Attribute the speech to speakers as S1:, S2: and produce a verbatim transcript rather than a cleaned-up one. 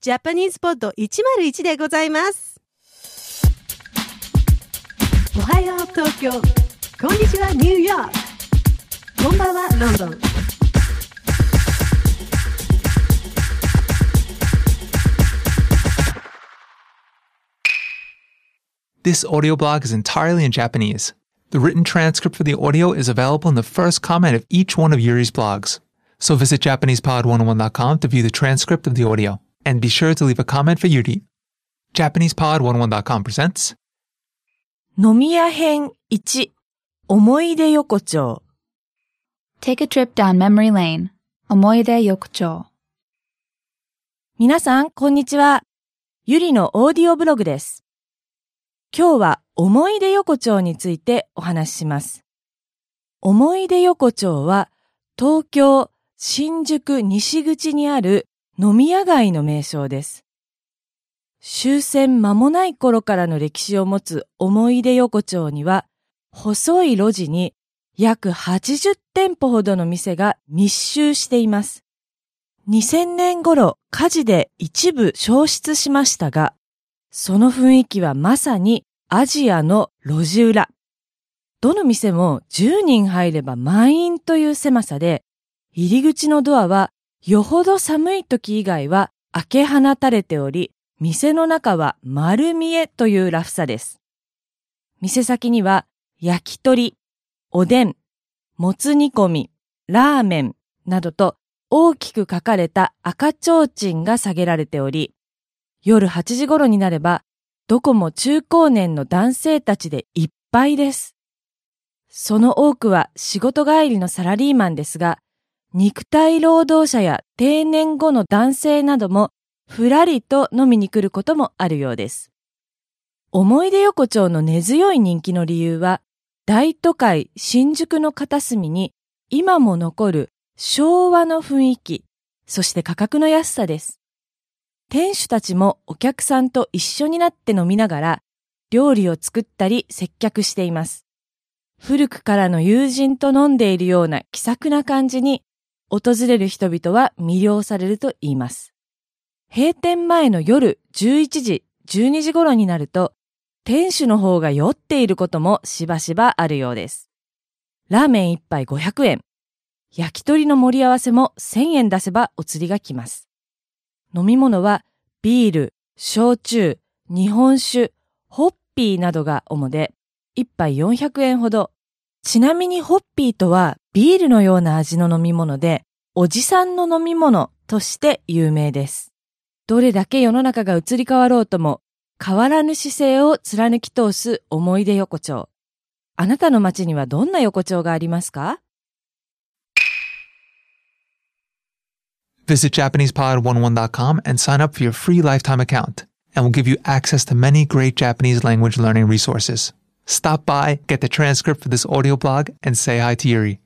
S1: ジャパニーズポッドいちまるいちでございます。おはよう東京、こんにちはニューヨーク、こんばんはロンドン。
S2: This audio blog is entirely in Japanese. The written transcript for the audio is available in the first comment of each one of Yuri's blogs. So visit Japanese Pod one oh one dot com to view the transcript of the audio. And be sure to leave a comment for Yuri. Japanese Pod one oh one dot com presents
S3: 飲み屋編いち、思い出横丁。
S4: Take a trip down memory lane. 思い出横丁。
S3: 皆さん、こんにちは。ゆりのオーディオブログです。今日は思い出横丁についてお話しします。思い出横丁は東京新宿西口にある飲み屋街の名称です。終戦間もない頃からの歴史を持つ思い出横丁には、細い路地に約はちじゅってんぽほどの店が密集しています。にせんねん頃、火事で一部焼失しましたが、その雰囲気はまさにアジアの路地裏。どの店もじゅうにん入れば満員という狭さで、入り口のドアはよほど寒い時以外は開け放たれており、店の中は丸見えというラフさです。店先には焼き鳥、おでん、もつ煮込み、ラーメンなどと大きく書かれた赤ちょうちんが下げられており、夜はちじ頃になればどこも中高年の男性たちでいっぱいです。その多くは仕事帰りのサラリーマンですが、肉体労働者や定年後の男性などもふらりと飲みに来ることもあるようです。思い出横丁の根強い人気の理由は、大都会新宿の片隅に今も残る昭和の雰囲気、そして価格の安さです。店主たちもお客さんと一緒になって飲みながら料理を作ったり接客しています。古くからの友人と飲んでいるような気さくな感じに訪れる人々は魅了されると言います。閉店前の夜じゅういちじ、じゅうにじ頃になると店主の方が酔っていることもしばしばあるようです。ラーメン一杯ごひゃくえん、焼き鳥の盛り合わせもせんえん出せばお釣りが来ます。飲み物はビール、焼酎、日本酒、ホッピーなどが主で、一杯よんひゃくえんほど。ちなみにホッピーとはビールのような味の飲み物で、おじさんの飲み物として有名です。どれだけ世の中が移り変わろうとも、変わらぬ姿勢を貫き通す思い出横丁。あなたの街にはどんな横丁がありますか
S2: Visit Japanese Pod one oh one dot com and sign up for your free lifetime account, and we'll give you access to many great Japanese language learning resources. Stop by, get the transcript for this audio blog, and say hi to Yuri.